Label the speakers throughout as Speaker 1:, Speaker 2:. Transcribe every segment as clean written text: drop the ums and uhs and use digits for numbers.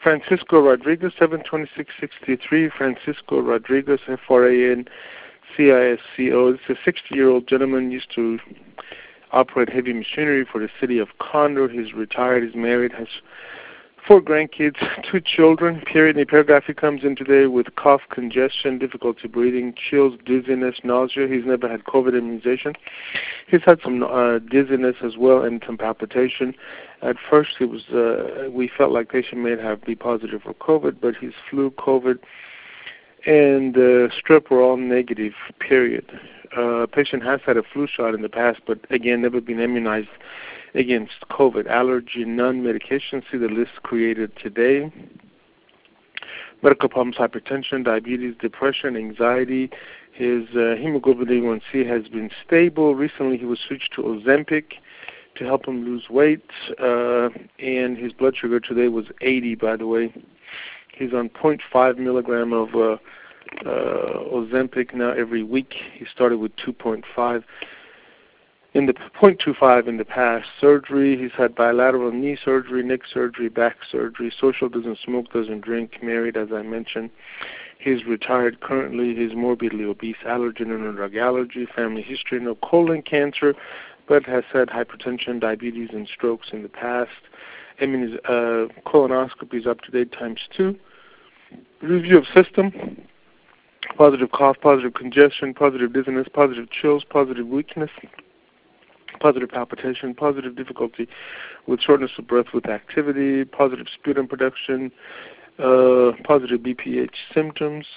Speaker 1: Francisco Rodriguez, 72663. Francisco Rodriguez, Francisco. This is a 60-year-old gentleman, used to operate heavy machinery for the city of Condor. He's retired, he's married, has 4 grandkids, 2 children. Period. In the paragraph, he comes in today with cough, congestion, difficulty breathing, chills, dizziness, nausea. He's never had COVID immunization. He's had some dizziness as well and some palpitation. At first, it was we felt like patient may be positive for COVID, but his flu, COVID, and strep were all negative. Period. Patient has had a flu shot in the past, but again, never been immunized against COVID. Allergy, none. Medication, see the list created today. Medical problems, hypertension, diabetes, depression, anxiety. His hemoglobin A1C has been stable. Recently, he was switched to Ozempic to help him lose weight, and his blood sugar today was 80, by the way. He's on 0.5 milligram of Ozempic now every week. He started with 2.5. In the 0.25 in the past. Surgery, he's had bilateral knee surgery, neck surgery, back surgery. Social, doesn't smoke, doesn't drink. Married, as I mentioned. He's retired currently. He's morbidly obese, allergen and drug allergy. Family history, no colon cancer, but has had hypertension, diabetes, and strokes in the past. Colonoscopy is up to date ×2. Review of system. Positive cough, positive congestion, positive dizziness, positive chills, positive weakness, positive palpitation, positive difficulty with shortness of breath with activity, positive sputum production, positive BPH symptoms.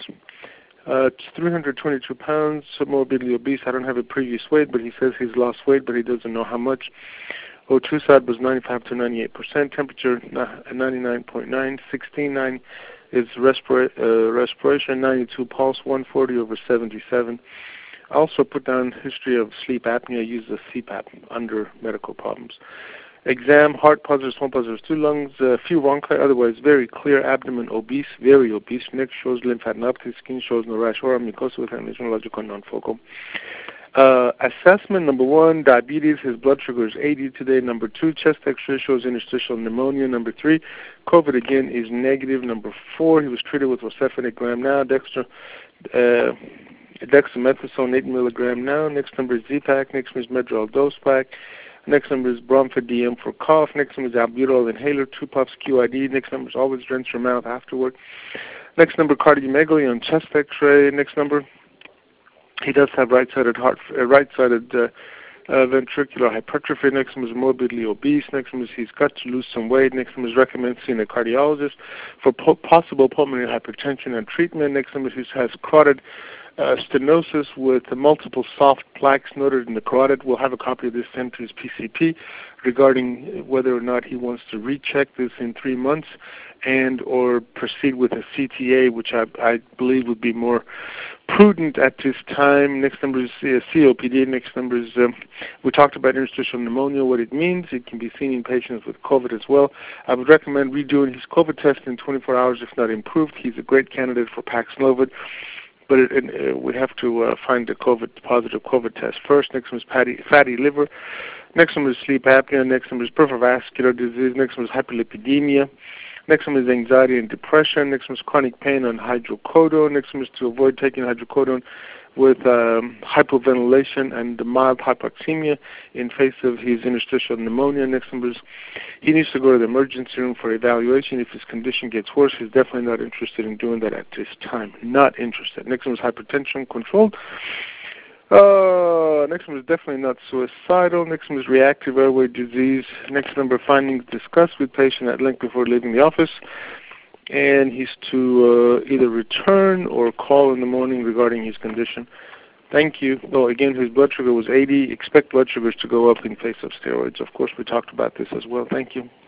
Speaker 1: 322 pounds, morbidly obese. I don't have a previous weight, but he says he's lost weight, but he doesn't know how much. O2 side was 95 to 98%, temperature 99.9, 16.9 is respiration, 92 pulse, 140 over 77. I also put down history of sleep apnea, use the CPAP under medical problems. Exam, heart positive, small positive, 2 lungs, few bronchi, otherwise very clear, abdomen obese, very obese, neck shows lymphadenopathy, skin shows no rash or mucosa with neurological non-focal. Assessment, number 1, diabetes, his blood sugar is 80 today. Number 2, chest x-ray shows interstitial pneumonia. Number 3, COVID again is negative. Number 4, he was treated with Rosefin gram now, dexamethasone 8 milligram now. Next number is Z-Pak. Next number is Medrol dose pack. Next number is Bromfid DM for cough. Next number is albuterol inhaler, 2 puffs QID. Next number is always rinse your mouth afterward. Next number, cardiomegaly on chest x-ray. Next number, he does have right-sided ventricular hypertrophy. Next number is morbidly obese. Next number is he's got to lose some weight. Next number is recommend seeing a cardiologist for possible pulmonary hypertension and treatment. Next number is he has carotid stenosis with multiple soft plaques noted in the carotid. We'll have a copy of this sent to his PCP regarding whether or not he wants to recheck this in 3 months and or proceed with a CTA, which I believe would be more prudent at this time. Next number is COPD. Next number is, we talked about interstitial pneumonia, what it means. It can be seen in patients with COVID as well. I would recommend redoing his COVID test in 24 hours, if not improved. He's a great candidate for Paxlovid. But we have to find the positive COVID test first. Next one is fatty liver. Next one is sleep apnea. Next one is peripheral vascular disease. Next one is hyperlipidemia. Next one is anxiety and depression. Next one is chronic pain on hydrocodone. Next one is to avoid taking hydrocodone with hypoventilation and mild hypoxemia in face of his interstitial pneumonia. Next number is he needs to go to the emergency room for evaluation. If his condition gets worse, he's definitely not interested in doing that at this time. Not interested. Next one is hypertension controlled. Next one is definitely not suicidal. Next one is reactive airway disease. Next number, findings discussed with patient at length before leaving the office. And he's to either return or call in the morning regarding his condition. Thank you. Oh, again, his blood sugar was 80. Expect blood sugars to go up in face of steroids. Of course, we talked about this as well. Thank you.